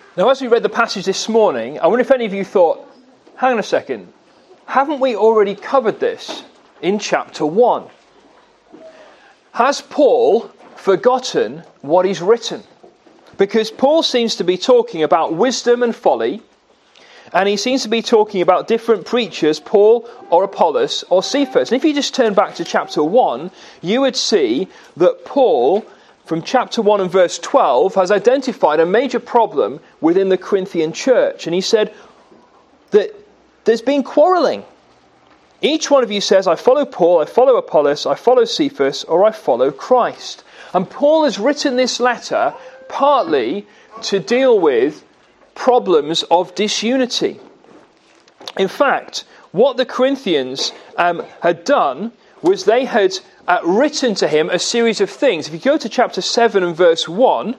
Now, as we read the passage this morning, I wonder if any of you thought, hang on a second, haven't we already covered this in chapter 1? Has Paul forgotten what he's written? Because Paul seems to be talking about wisdom and folly, and he seems to be talking about different preachers, Paul or Apollos or Cephas. And if you just turn back to chapter 1, you would see that Paul, from chapter 1 and verse 12, has identified a major problem within the Corinthian church. And he said that there's been quarrelling. Each one of you says, I follow Paul, I follow Apollos, I follow Cephas, or I follow Christ. And Paul has written this letter partly to deal with problems of disunity. In fact, what the Corinthians had done was they had written to him a series of things. If you go to chapter 7 and verse 1,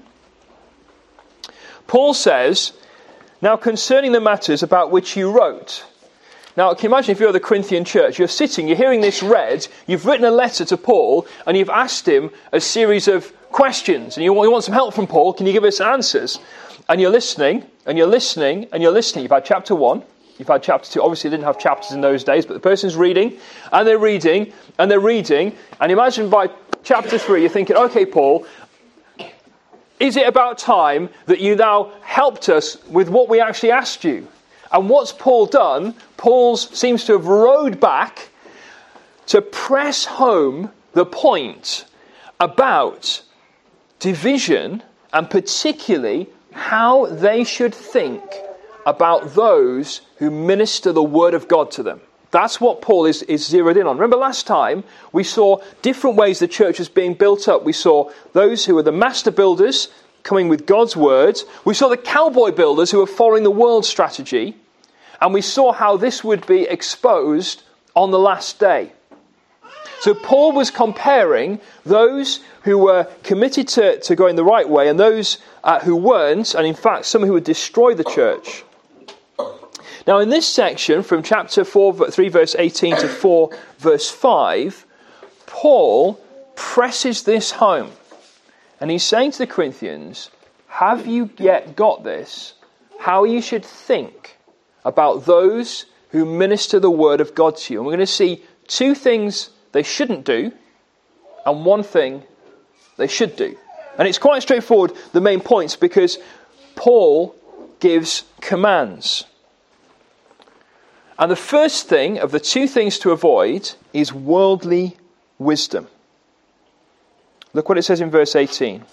Paul says, now concerning the matters about which you wrote. Now, can you imagine if you're the Corinthian church, you're sitting, you're hearing this read, you've written a letter to Paul, and you've asked him a series of questions, and you want some help from Paul, can you give us answers? And you're listening, and you're listening, and you're listening. You've had chapter 1, you've had chapter 2, obviously they didn't have chapters in those days, but the person's reading, and they're reading, and they're reading, and imagine by chapter 3 you're thinking, okay Paul, is it about time that you now helped us with what we actually asked you? And what's Paul done? Paul seems to have rowed back to press home the point about division and particularly how they should think about those who minister the word of God to them. That's what Paul is zeroed in on. Remember last time we saw different ways the church was being built up. We saw those who were the master builders coming with God's words. We saw the cowboy builders who were following the world strategy. And we saw how this would be exposed on the last day. So Paul was comparing those who were committed to going the right way and those who weren't, and in fact some who would destroy the church. Now in this section, from chapter 3 verse 18 to 4 verse 5, Paul presses this home. And he's saying to the Corinthians, have you yet got this? How you should think about those who minister the word of God to you. And we're going to see two things they shouldn't do and one thing they should do. And it's quite straightforward, the main points, because Paul gives commands. And the first thing of the two things to avoid is worldly wisdom. Look what it says in verse 18.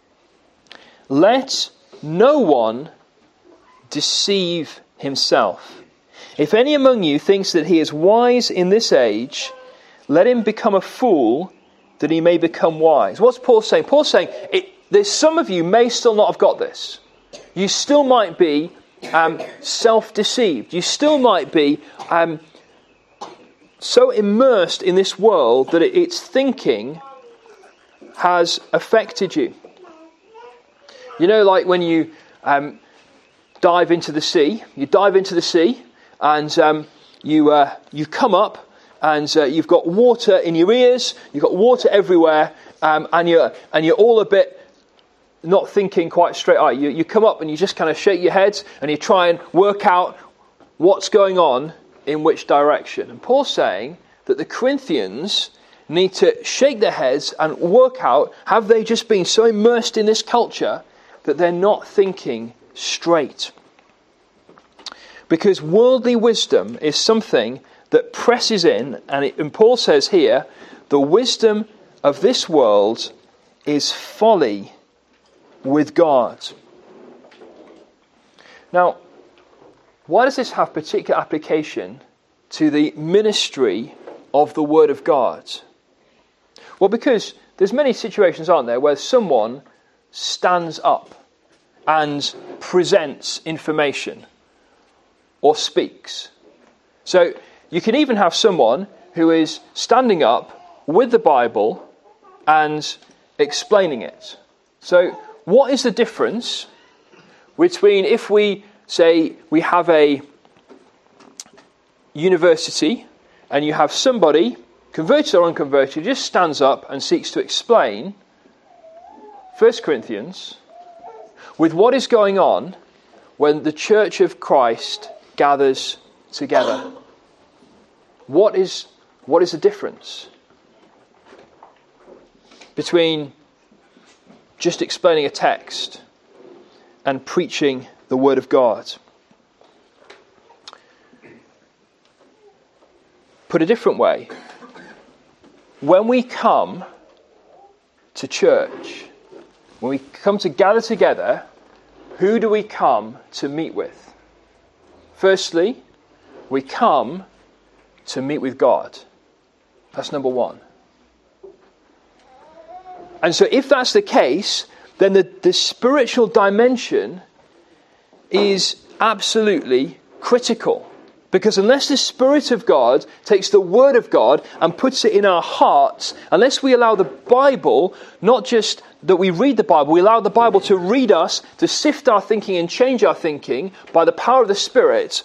Let no one deceive himself. If any among you thinks that he is wise in this age, let him become a fool that he may become wise. What's Paul saying? Paul's saying, there's some of you may still not have got this. You still might be self-deceived. You still might be so immersed in this world that its thinking has affected you. You know, like when you dive into the sea. You dive into the sea, and you come up, and you've got water in your ears. You've got water everywhere, and you're all a bit not thinking quite straight. You come up and you just kind of shake your head, and you try and work out what's going on in which direction. And Paul's saying that the Corinthians need to shake their heads and work out, have they just been so immersed in this culture that they're not thinking straight? Because worldly wisdom is something that presses in, and Paul says here, the wisdom of this world is folly with God. Now, why does this have particular application to the ministry of the Word of God? Well, because there's many situations, aren't there, where someone stands up and presents information or speaks. So you can even have someone who is standing up with the Bible and explaining it. So what is the difference between if we say we have a university and you have somebody, converted or unconverted, who just stands up and seeks to explain 1 Corinthians with what is going on when the church of Christ gathers together? What is the difference between just explaining a text and preaching the Word of God? Put a different way, when we come to church, when we come to gather together, who do we come to meet with? Firstly, we come to meet with God. That's number one. And so if that's the case, then the spiritual dimension is absolutely critical. Because unless the Spirit of God takes the Word of God and puts it in our hearts, unless we allow the Bible, not just that we read the Bible, we allow the Bible to read us, to sift our thinking and change our thinking by the power of the Spirit,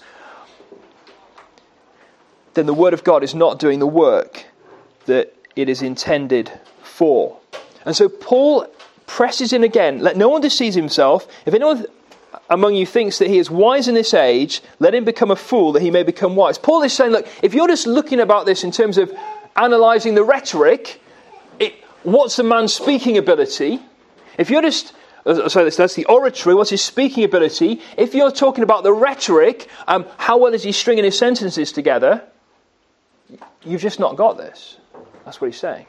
then the Word of God is not doing the work that it is intended for. And so Paul presses in again. Let no one deceive himself. If anyone among you thinks that he is wise in this age, let him become a fool that he may become wise. Paul is saying, look, if you're just looking about this in terms of analysing the rhetoric, what's a man's speaking ability? If you're just, that's the oratory, what's his speaking ability? If you're talking about the rhetoric, how well is he stringing his sentences together? You've just not got this. That's what he's saying.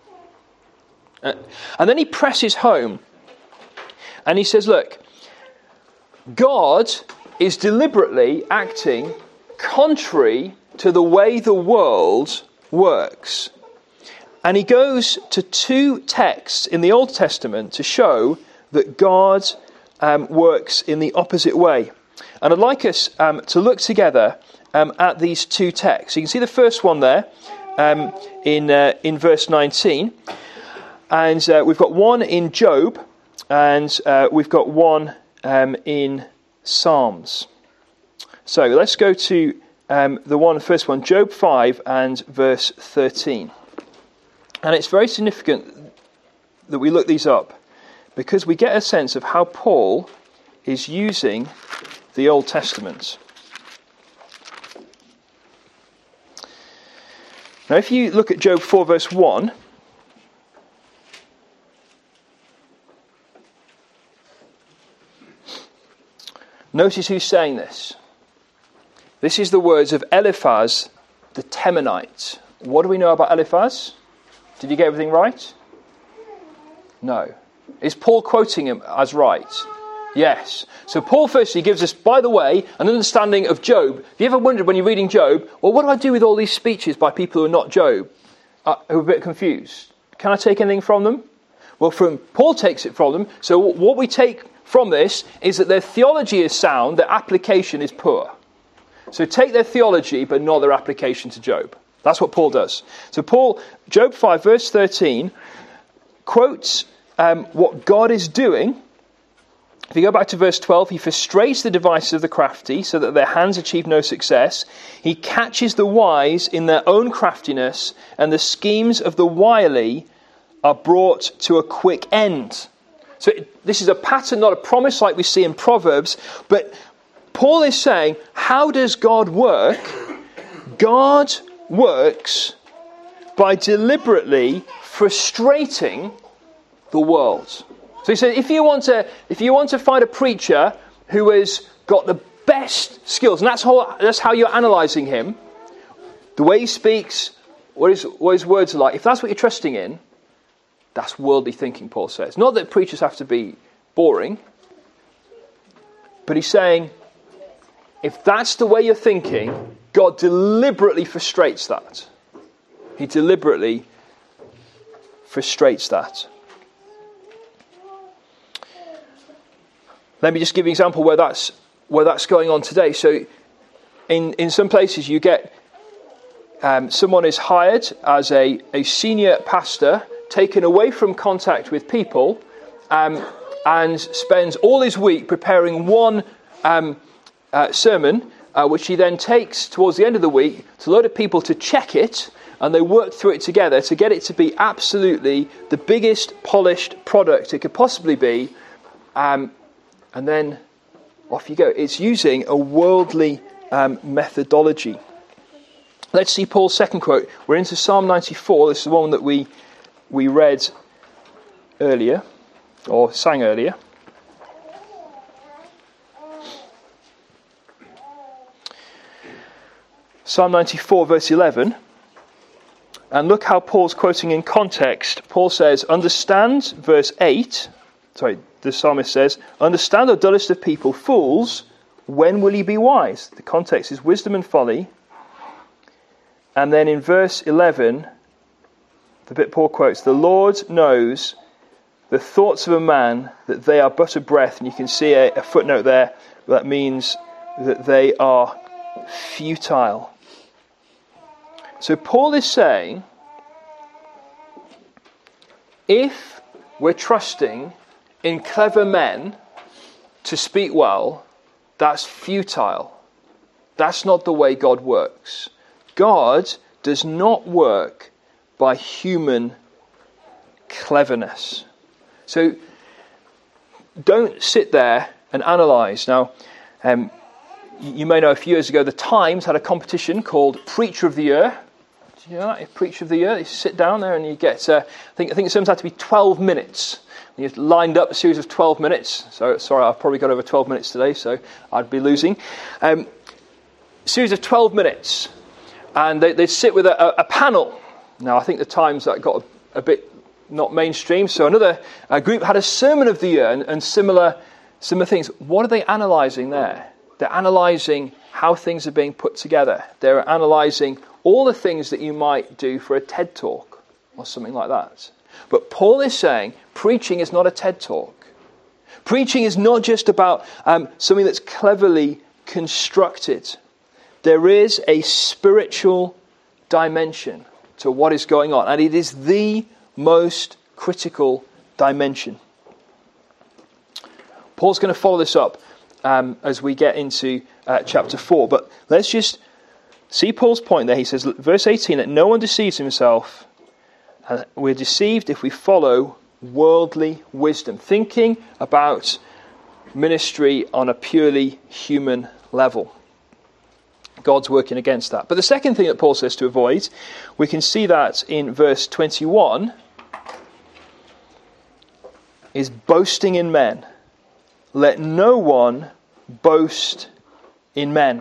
And then he presses home and he says, look, God is deliberately acting contrary to the way the world works. And he goes to two texts in the Old Testament to show that God works in the opposite way. And I'd like us to look together at these two texts. You can see the first one there in verse 19. And we've got one in Job, and we've got one in Psalms. So let's go to the first one, Job 5 and verse 13. And it's very significant that we look these up, because we get a sense of how Paul is using the Old Testament. Now if you look at Job 4 verse 1, notice who's saying this. This is the words of Eliphaz the Temanite. What do we know about Eliphaz? Did you get everything right? No. Is Paul quoting him as right? Yes. So Paul firstly gives us, by the way, an understanding of Job. Have you ever wondered when you're reading Job, well, what do I do with all these speeches by people who are not Job? Who are a bit confused. Can I take anything from them? Well, Paul takes it from them. So what we take from this is that their theology is sound, their application is poor. So take their theology, but not their application to Job. That's what Paul does. So Paul, Job 5, verse 13, quotes what God is doing. If you go back to verse 12, he frustrates the devices of the crafty so that their hands achieve no success. He catches the wise in their own craftiness, and the schemes of the wily are brought to a quick end. So this is a pattern, not a promise like we see in Proverbs. But Paul is saying, how does God work? God works by deliberately frustrating the world. So he said, if you want to find a preacher who has got the best skills, and that's how you're analysing him, the way he speaks, what his words are like, if that's what you're trusting in, that's worldly thinking, Paul says. Not that preachers have to be boring, but he's saying, if that's the way you're thinking, God deliberately frustrates that. He deliberately frustrates that. Let me just give you an example where that's going on today. So in some places you get someone is hired as a senior pastor, taken away from contact with people, and spends all his week preparing one sermon, which he then takes towards the end of the week to a load of people to check it, and they work through it together to get it to be absolutely the biggest polished product it could possibly be, and then off you go. It's using a worldly methodology. Let's see Paul's second quote. We're into Psalm 94. This is the one that we read earlier, or sang earlier. Psalm 94, verse 11. And look how Paul's quoting in context. Paul says, understand, verse 8. Sorry, the psalmist says, understand, O dullest of people, fools, when will ye be wise? The context is wisdom and folly. And then in verse 11, the bit Paul quotes, the Lord knows the thoughts of a man, that they are but a breath. And you can see a footnote there that means that they are futile. So Paul is saying, if we're trusting in clever men to speak well, that's futile. That's not the way God works. God does not work by human cleverness. So don't sit there and analyse. Now, you may know a few years ago the Times had a competition called Preacher of the Year. Do you know that? Preacher of the Year. You sit down there and you get, I think it sometimes had to be 12 minutes. You've lined up a series of 12 minutes. So, sorry, I've probably got over 12 minutes today, so I'd be losing. Series of 12 minutes. And they'd sit with a panel. Now, I think the Times that got a bit not mainstream. So another group had a Sermon of the Year and similar things. What are they analysing there? They're analysing how things are being put together. They're analysing all the things that you might do for a TED Talk or something like that. But Paul is saying preaching is not a TED Talk. Preaching is not just about something that's cleverly constructed. There is a spiritual dimension to what is going on, and it is the most critical dimension. Paul's going to follow this up as we get into chapter 4, but let's just see Paul's point there. He says, verse 18, that no one deceives himself. We're deceived if we follow worldly wisdom, thinking about ministry on a purely human level. God's working against that. But the second thing that Paul says to avoid, we can see that in verse 21, is boasting in men. Let no one boast in men.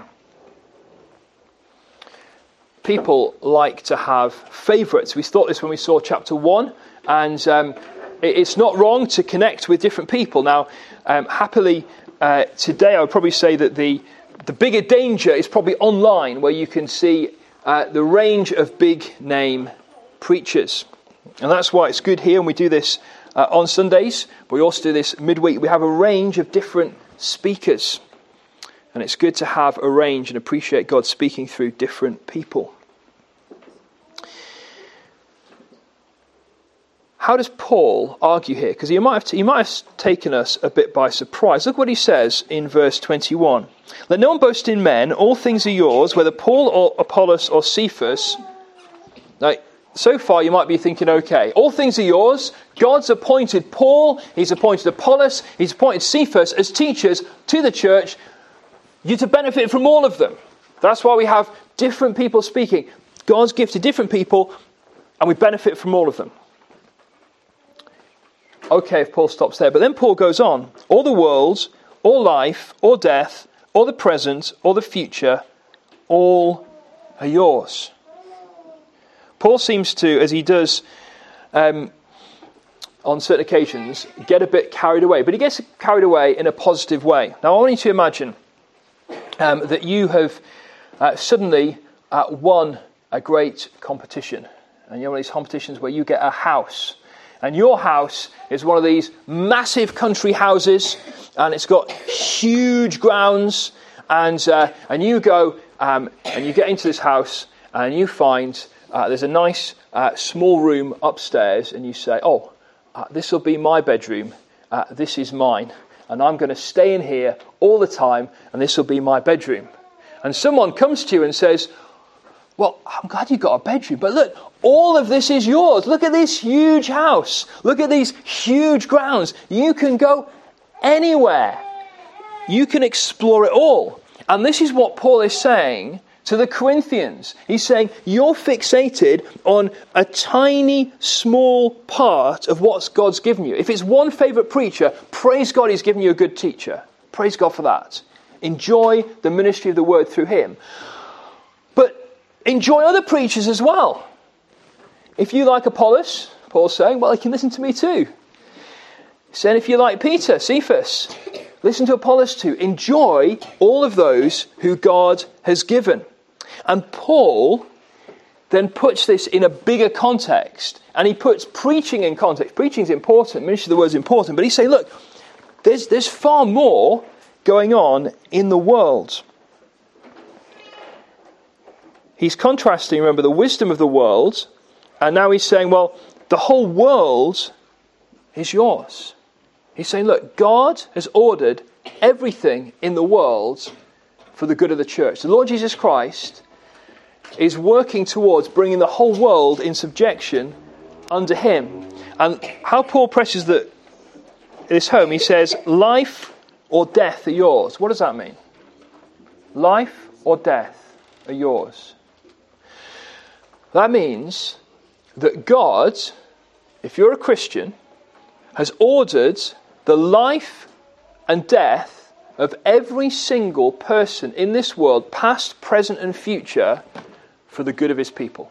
People like to have favourites. We thought this when we saw chapter 1, and it's not wrong to connect with different people. Now, happily, today I would probably say that the bigger danger is probably online, where you can see the range of big name preachers. And that's why it's good here, and we do this on Sundays, but we also do this midweek. We have a range of different speakers. And it's good to have a range and appreciate God speaking through different people. How does Paul argue here? Because he might have taken us a bit by surprise. Look what he says in verse 21. Let no one boast in men, all things are yours, whether Paul or Apollos or Cephas. Now, so far you might be thinking, okay, all things are yours. God's appointed Paul, he's appointed Apollos, he's appointed Cephas as teachers to the church. You're to benefit from all of them. That's why we have different people speaking. God's gifted different people, and we benefit from all of them. Okay, if Paul stops there. But then Paul goes on. All the world, all life, all death, all the present, all the future, all are yours. Paul seems to, as he does on certain occasions, get a bit carried away. But he gets carried away in a positive way. Now, I want you to imagine that you have suddenly won a great competition. And you're one of these competitions where you get a house. And your house is one of these massive country houses. And it's got huge grounds. And you go and you get into this house and you find there's a nice small room upstairs. And you say, this will be my bedroom. This is mine. And I'm going to stay in here all the time, and this will be my bedroom. And someone comes to you and says, well, I'm glad you got a bedroom, but look, all of this is yours. Look at this huge house. Look at these huge grounds. You can go anywhere. you can explore it all. And this is what Paul is saying to the Corinthians. He's saying, you're fixated on a tiny, small part of what God's given you. If it's one favourite preacher, praise God he's given you a good teacher. Praise God for that. Enjoy the ministry of the word through him. But enjoy other preachers as well. If you like Apollos, Paul's saying, well, you can listen to me too. He's saying if you like Peter, Cephas, listen to Apollos too. Enjoy all of those who God has given. And Paul then puts this in a bigger context. And he puts preaching in context. Preaching is important. Ministry of the word is important. But he's saying, look, there's far more going on in the world. He's contrasting, remember, the wisdom of the world. And now he's saying, well, the whole world is yours. He's saying, look, God has ordered everything in the world for the good of the church. The Lord Jesus Christ is working towards bringing the whole world in subjection under him. And how Paul presses this home, he says, life or death are yours. What does that mean? Life or death are yours. That means that God, if you're a Christian, has ordered the life and death of every single person in this world, past, present and future, for the good of his people.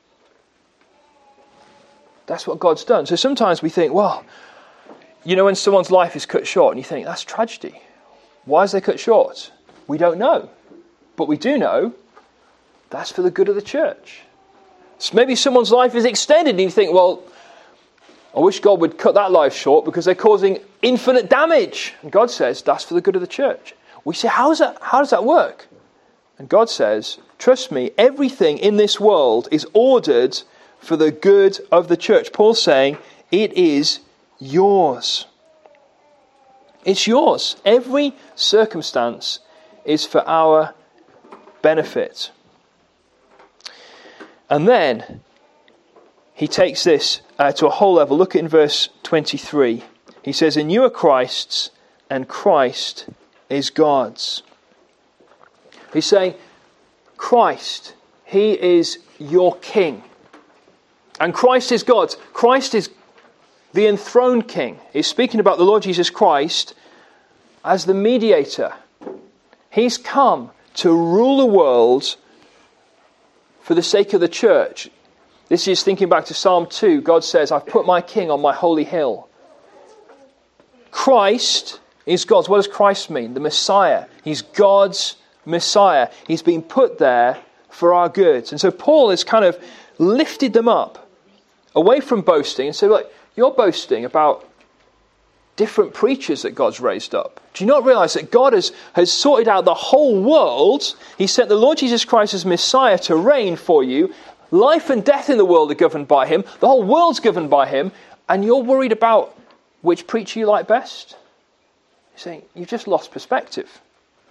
That's what God's done. So sometimes we think, well, you know, when someone's life is cut short and you think, that's tragedy. Why is they cut short? We don't know. But we do know that's for the good of the church. So maybe someone's life is extended and you think, well, I wish God would cut that life short because they're causing infinite damage. And God says, that's for the good of the church. We say, how does that work? And God says, trust me, everything in this world is ordered for the good of the church. Paul's saying, it is yours. It's yours. Every circumstance is for our benefit. And then he takes this to a whole level. Look in verse 23. He says, and you are Christ's, and Christ is God's. He's saying, Christ, he is your king. And Christ is God's. Christ is the enthroned king. He's speaking about the Lord Jesus Christ as the mediator. He's come to rule the world for the sake of the church. This is thinking back to Psalm 2. God says, I've put my king on my holy hill. Christ is God's. What does Christ mean? The Messiah. He's God's Messiah. He's been put there for our good. And so Paul has kind of lifted them up away from boasting and said, look, you're boasting about different preachers that God's raised up. Do you not realize that God has sorted out the whole world? He sent the Lord Jesus Christ as Messiah to reign for you. Life and death in the world are governed by him. The whole world's governed by him. And you're worried about which preacher you like best? He's saying, you've just lost perspective.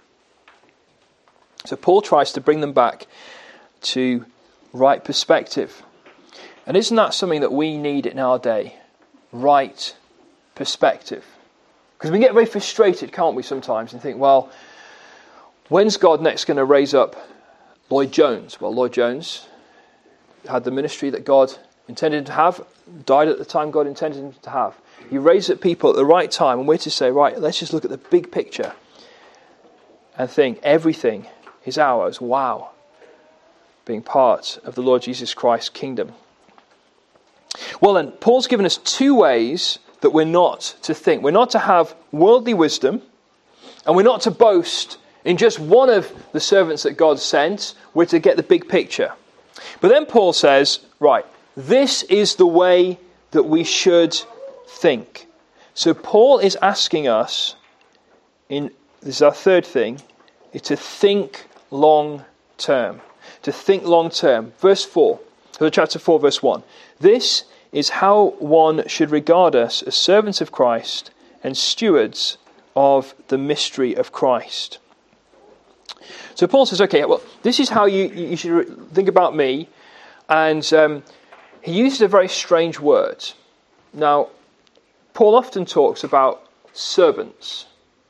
So Paul tries to bring them back to right perspective. And isn't that something that we need in our day? Right perspective. Because we get very frustrated, can't we, sometimes, and think, well, when's God next going to raise up Lloyd Jones? Well, Lloyd Jones had the ministry that God intended to have, died at the time God intended him to have. He raised up people at the right time, and we're to say, right, let's just look at the big picture and think everything is ours. Wow. Being part of the Lord Jesus Christ's kingdom. Well then, Paul's given us two ways that we're not to think. We're not to have worldly wisdom, and we're not to boast in just one of the servants that God sent. We're to get the big picture. But then Paul says, right, this is the way that we should think. So Paul is asking us, this is our third thing, is to think long term. To think long term. Verse 4, chapter 4, verse 1. This is how one should regard us as servants of Christ and stewards of the mystery of Christ. So Paul says, okay, well, this is how you should think about me. And he uses a very strange word. Now, Paul often talks about servants.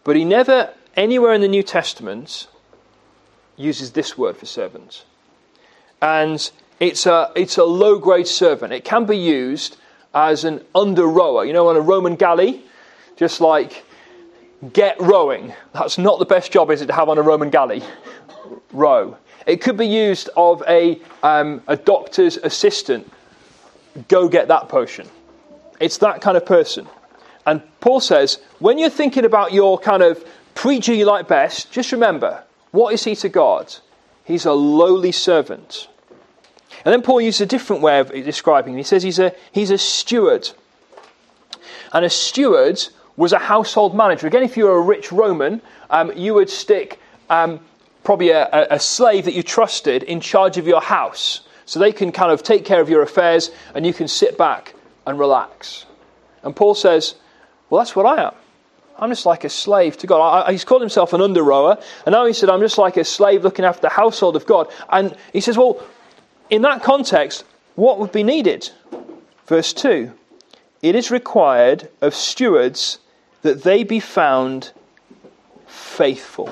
But he never, anywhere in the New Testament, uses this word for servant. And it's a low-grade servant. It can be used as an under-rower. You know, on a Roman galley, just like, get rowing. That's not the best job, is it, to have on a Roman galley? Row. It could be used of a doctor's assistant. Go get that potion. It's that kind of person. And Paul says, when you're thinking about your kind of preacher you like best, just remember, what is he to God? He's a lowly servant. And then Paul uses a different way of describing him. He says he's a steward. And a steward was a household manager. Again, if you were a rich Roman, you would stick probably a slave that you trusted in charge of your house. So they can kind of take care of your affairs and you can sit back and relax. And Paul says, well, that's what I am. I'm just like a slave to God. He's called himself an under-rower. And now he said, I'm just like a slave looking after the household of God. And he says, well, in that context, what would be needed? Verse 2, it is required of stewards that they be found faithful.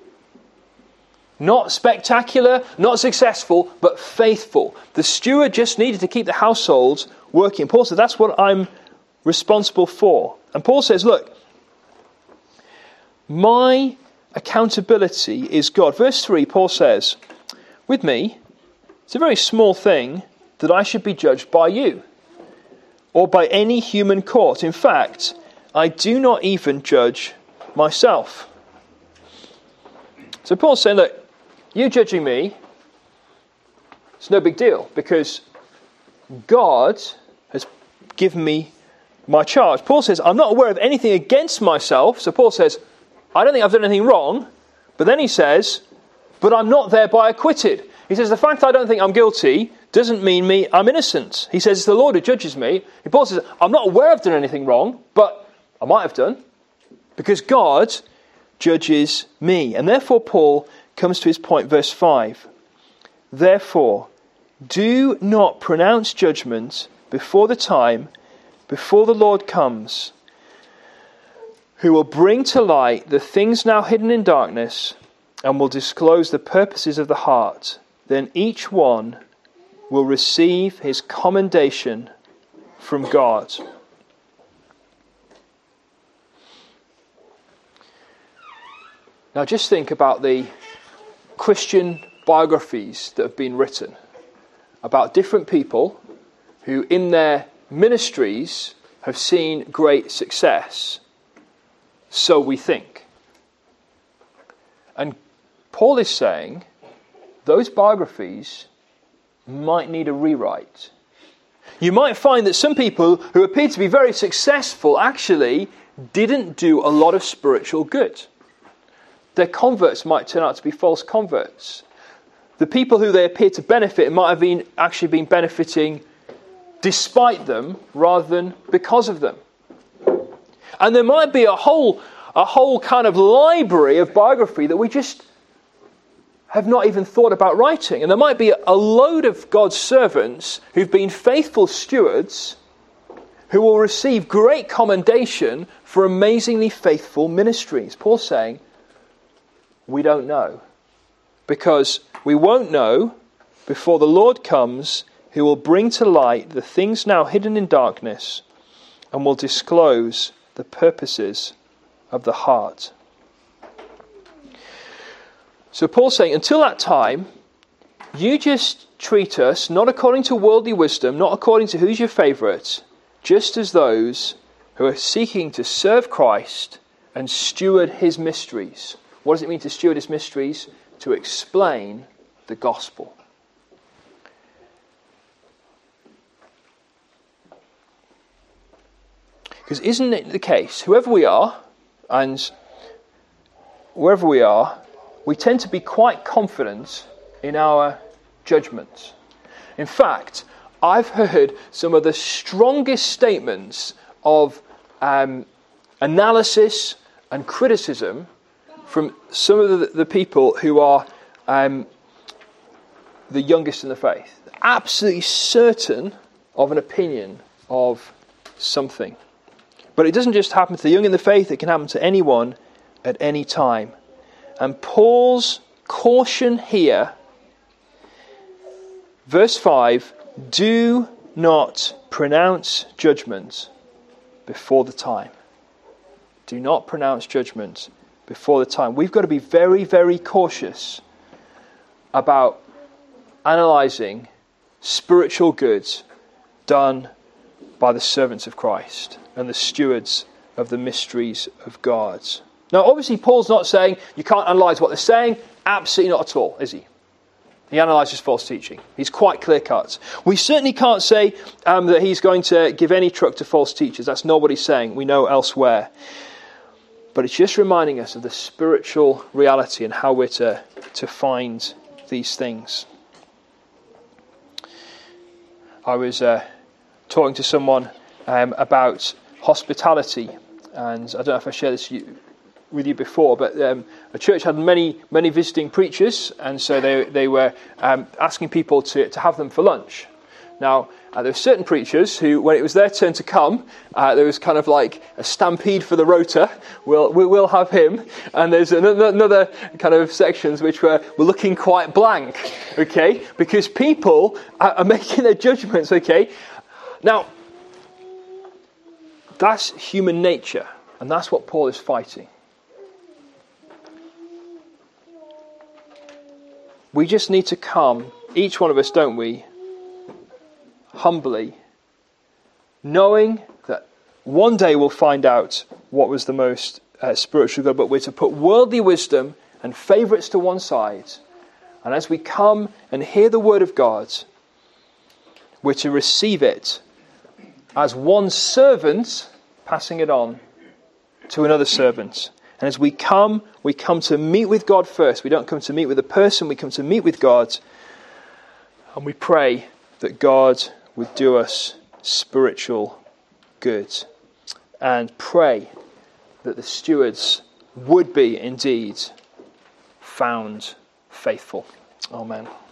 Not spectacular, not successful, but faithful. The steward just needed to keep the household working. Paul said, that's what I'm responsible for. And Paul says, look, my accountability is God. Verse 3, Paul says, with me, it's a very small thing that I should be judged by you or by any human court. In fact, I do not even judge myself. So Paul's saying, look, you judging me, it's no big deal because God has given me my charge. Paul says, I'm not aware of anything against myself. So Paul says, I don't think I've done anything wrong. But then he says, but I'm not thereby acquitted. He says, the fact I don't think I'm guilty doesn't mean I'm innocent. He says, it's the Lord who judges me. And Paul says, I'm not aware I've done anything wrong, but I might have done. Because God judges me. And therefore Paul comes to his point, verse 5. Therefore, do not pronounce judgment before the time, before the Lord comes, who will bring to light the things now hidden in darkness and will disclose the purposes of the heart. Then each one will receive his commendation from God. Now just think about the Christian biographies that have been written about different people who in their ministries have seen great success. So we think. And Paul is saying those biographies might need a rewrite. You might find that some people who appear to be very successful actually didn't do a lot of spiritual good. Their converts might turn out to be false converts. The people who they appear to benefit might have actually been benefiting despite them rather than because of them. And there might be a whole kind of library of biography that we just have not even thought about writing. And there might be a load of God's servants who've been faithful stewards who will receive great commendation for amazingly faithful ministries. Paul's saying, we don't know. Because we won't know before the Lord comes, who will bring to light the things now hidden in darkness and will disclose the purposes of the heart. So Paul's saying, until that time, you just treat us not according to worldly wisdom, not according to who's your favourite, just as those who are seeking to serve Christ and steward his mysteries. What does it mean to steward his mysteries? To explain the gospel. Because isn't it the case, whoever we are, and wherever we are, we tend to be quite confident in our judgments. In fact, I've heard some of the strongest statements of analysis and criticism from some of the people who are the youngest in the faith. Absolutely certain of an opinion of something. But it doesn't just happen to the young in the faith, it can happen to anyone at any time. And Paul's caution here, verse 5, do not pronounce judgment before the time. Do not pronounce judgment before the time. We've got to be very, very cautious about analysing spiritual goods done by the servants of Christ and the stewards of the mysteries of God. Now, obviously, Paul's not saying you can't analyse what they're saying. Absolutely not at all, is he? He analyses false teaching. He's quite clear-cut. We certainly can't say that he's going to give any truck to false teachers. That's not what he's saying. We know elsewhere. But it's just reminding us of the spiritual reality and how we're to find these things. I was talking to someone about hospitality, and I don't know if I shared this with you before, but a church had many visiting preachers, and so they were asking people to have them for lunch. Now, there were certain preachers who, when it was their turn to come, there was kind of like a stampede for the rota. We'll have him. And there's another kind of sections which were looking quite blank, okay? Because people are making their judgments, okay? Now, that's human nature, and that's what Paul is fighting. We just need to come, each one of us, don't we, humbly, knowing that one day we'll find out what was the most spiritual good, but we're to put worldly wisdom and favourites to one side. And as we come and hear the word of God, we're to receive it as one servant passing it on to another servant. And as we come to meet with God first. We don't come to meet with a person, we come to meet with God. And we pray that God would do us spiritual good. And pray that the stewards would be indeed found faithful. Amen.